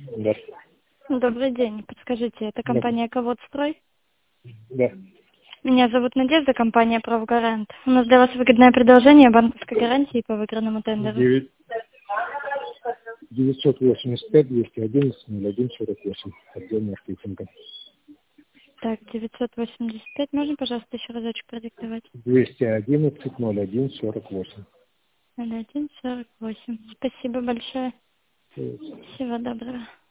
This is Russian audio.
Да. Добрый день. Подскажите, это Да. компания «Ководстрой»? Да. Меня зовут Надежда, компания «Правгарант». У нас для вас выгодное предложение банковской гарантии по выигранному тендеру. 985-211-01-48. Отдел маркетинга. Так, 985. Можно, пожалуйста, еще разочек продиктовать? 211-01-48. 0148. Спасибо большое. Всего доброго.